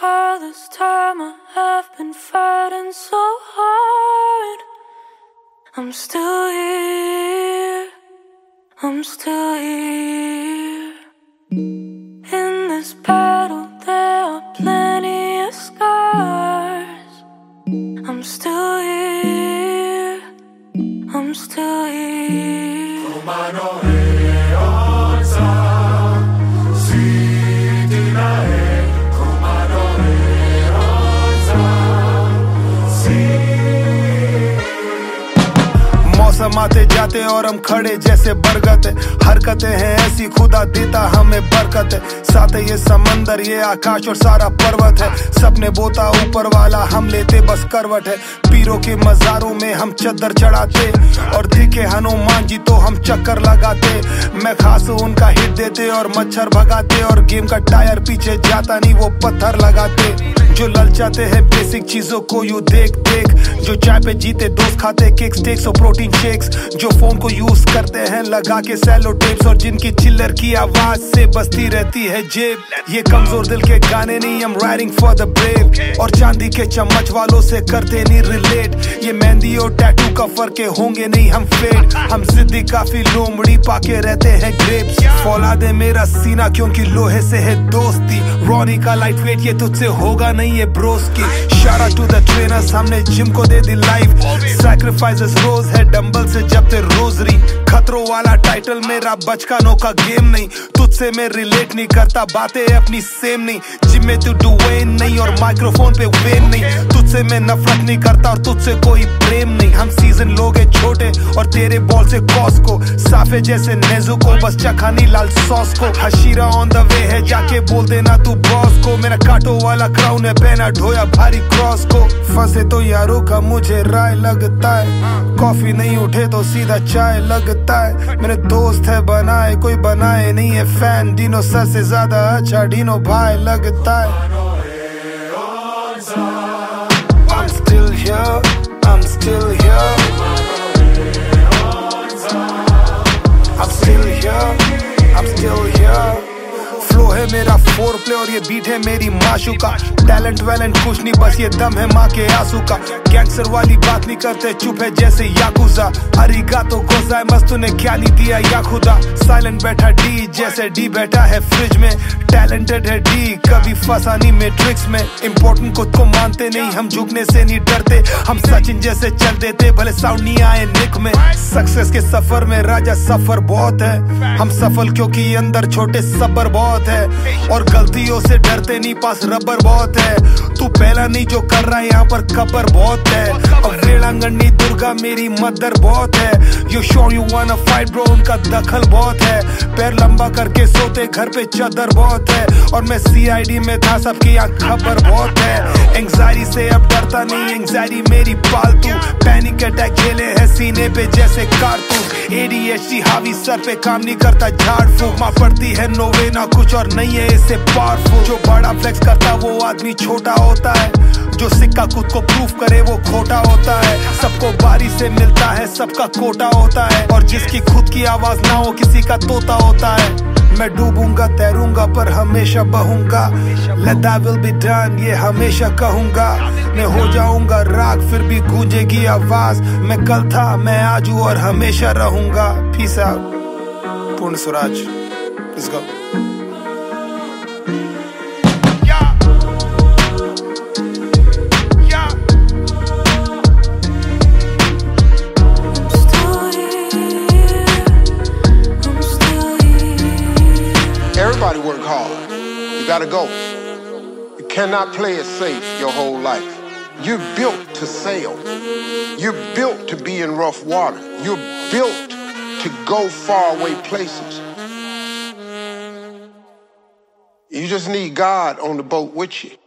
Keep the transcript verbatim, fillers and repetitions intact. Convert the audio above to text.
all this time I have been fighting so hard. I'm still here, I'm still here. In this battle there are plenty of scars. I'm still here, I'm still here. Kumano he onza, sidina he. Kumano he onza, मौसम आते जाते और हम खड़े जैसे बरगद है। हरकतें हैं ऐसी खुदा देता हमें बरकत है। साथ ये समंदर ये आकाश और सारा पर्वत है। सपने बोता ऊपर वाला हम लेते बस करवट है। पीरों के मजारों में हम चद्दर चढ़ाते और दिखे हनुमान जी तो हम चक्कर लगाते। मैं खास उनका हिट देते और मच्छर भगाते और गेम का टायर पीछे जाता नहीं वो पत्थर लगाते। जो ललचाते हैं बेसिक चीजों को यू देख देख, जो चाय पे जीते दोस्त खाते केक स्टेक्स और प्रोटीन शेक्स, जो फोन को यूज करते हैं लगा के सैलो टेप्स और जिनकी चिल्लर की आवाज से बसती रहती है जेब। ये कमजोर दिल के गाने नहीं, I'm writing for the brave। और चांदी के चम्मच वालों से करते नहीं रिलेट। ये मेहंदी और टैटू का फर्क है, होंगे नहीं हम फेड। हम जिद्दी काफी लोमड़ी पाके रहते हैं ग्रेप्स। फौलादे मेरा सीना क्योंकि लोहे से है दोस्ती। रॉनी का लाइट वेट ये तुझसे होगा नहीं ये ब्रोस की। Shout out to the trainers, हमने जिम को दे दी लाइफ। Sacrifices रोज है डंबल से जब ते रोजरी। खतरों वाला टाइटल मेरा बचकानों का गेम नहीं। तुझसे मैं रिलेट नहीं करता, बातें अपनी सेम नहीं। जिम में तू डुवेन नहीं और माइक्रोफोन पे वेन नहीं। तुझसे मैं नफरत नहीं करता और तुझसे कोई प्रेम नहीं। हम सीजन लोग हैं छोटे और तेरे बॉल से कॉस को। साफे जैसे नेजू को बस चखानी लाल सॉस को। हशीरा ऑन द वे है जाके बोल देना तू बॉस को। मेरा काटो वाला क्राउन है पहना ढोया भारी क्रॉस को। फंसे तो यारों का मुझे राय लगता है। कॉफी नहीं उठे तो सीधा चाय लगता है। मेरे दोस्त है बनाए कोई बनाए नहीं है फैन। डीनो सर से ज्यादा अच्छा डीनो भाई लगता है। I'm still here, I'm still here, I'm still here, I'm still here। Flow है मेरा फोर प्ले और ये बीट है मेरी माशुका। टैलेंट वैलेंट कुछ नहीं बस ये दम है माँ के आंसू का। गैंगस्टर वाली बात नहीं करते चुप है जैसे याकुजा। अरिगा तो गोजाए मस्त तूने क्या नहीं दिया या खुदा। साइलेंट बैठा डी जैसे डी बैठा है फ्रिज में। टैलेंटेड है डी कभी फंसा नहीं मैट्रिक्स में। इम्पोर्टेंट खुद को मानते नहीं हम झुकने से नहीं डरते। हम सचिन जैसे चल देते भले साउंड नहीं आए निक में। सक्सेस के सफर में राजा सफर बहुत है। हम सफल क्योंकि अंदर छोटे सबर बहुत है। और गलतियों से डरते नहीं पास रबर बहुत है। तू पहला नहीं जो कर रहा है यहाँ पर कबर बहुत है। अब वेलांगनी दुर्गा मेरी मदर बहुत है। You sure you wanna fight bro उनका दखल बहुत है। पैर लंबा करके सोते घर पे चादर बहुत है। और मैं सीआईडी में था सबकी यहाँ खबर बहुत है। एंग्जाइटी से अब डरता नहीं एंग्जाइटी मेरी पालतू। पैनिक अटैक खेले है सीने पे जैसे कारतूस। एडीएचडी हावी सर पे काम नहीं करता झाड़ फूक। माँ पड़ती है नोवे ना कुछ और नहीं है इससे पावरफुल। जो बड़ा फ्लेक्स करता वो आदमी छोटा होता है। जो सिक्का खुद को प्रूफ करे वो खोटा होता है। सबको बारी से मिलता है सबका कोटा होता है। और जिसकी खुद की आवाज ना हो किसी का तोता होता है। मैं डूबूंगा तैरूंगा पर हमेशा बहूंगा। Let that will be done ये हमेशा कहूंगा। मैं हो जाऊंगा राग फिर भी गूंजेगी आवाज। मैं कल था मैं आज हूँ और हमेशा रहूंगा। Peace out पूर्ण Swaraj. Let's go। Everybody work hard. You gotta go. You cannot play it safe your whole life. You're built to sail. You're built to be in rough water. You're built to go faraway places. You just need God on the boat with you.